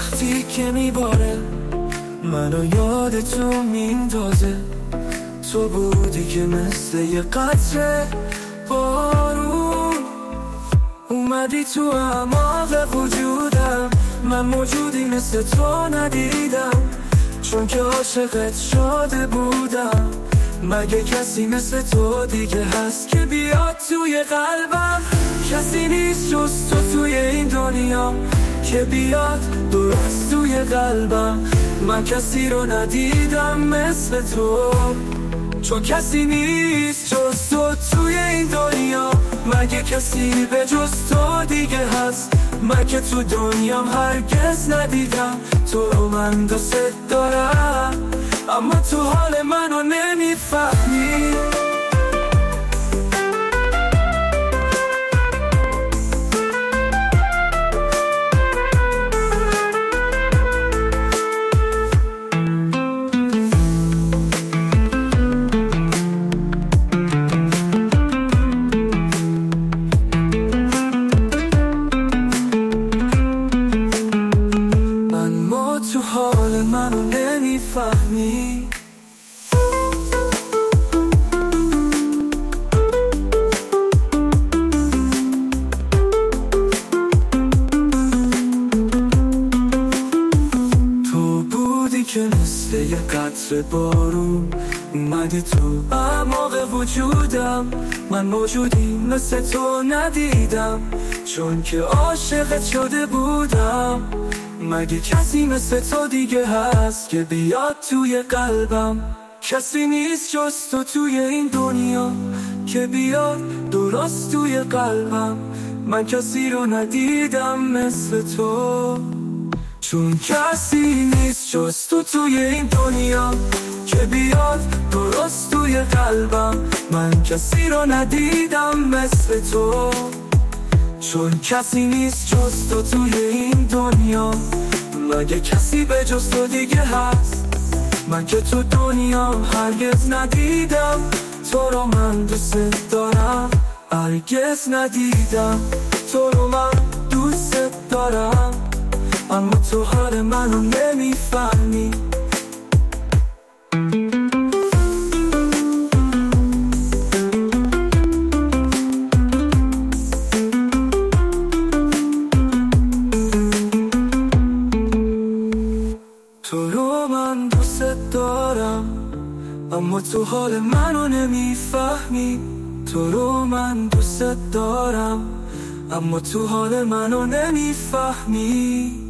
وقتی که میباره منو یاد تو میندازه. تو بودی که مثل یه قطره بارون اومدی تو اعماق وجودم. من موجودی مثل تو ندیدم، چون که عاشقت شده بودم. مگه کسی مثل تو دیگه هست که بیاد توی قلبم؟ کسی نیست جز تو توی این دنیا که بیاد درست توی قلبم. من کسی رو ندیدم مثل تو، چون کسی نیست جز تو توی این دنیا. مگه کسی به جز تو دیگه هست؟ من که تو دنیام هرگز ندیدم. تو رو من دوست دارم، اما تو حال منو نمیفهمی. تو حال منو نمیفهمی. تو بودی که مثل یه قطره بارون اومدی تو اعماق وجودم. من موجودی مثل تو ندیدم، چون که عاشقت شده بودم. مگه کسی مثل تو دیگه هست که بیاد توی قلبم؟ کسی نیست جز تو توی این دنیا که بیاد درست توی قلبم. من کسی رو ندیدم مثل تو، چون کسی نیست جز تو توی این دنیا که بیاد درست توی قلبم. من کسی رو ندیدم مثل تو، چون کسی نیست جز تو توی این دنیا. مگه کسی به جز تو دیگه هست؟ من که تو دنیا هرگز ندیدم. تو رو من دوست دارم، هرگز ندیدم. تو رو من دوست دارم، اما تو حال منو نمیفهمی. تو رو من دوست دارم، اما تو حال منو نمیفهمی. تو رو من دوست دارم، اما تو حال منو نمیفهمی.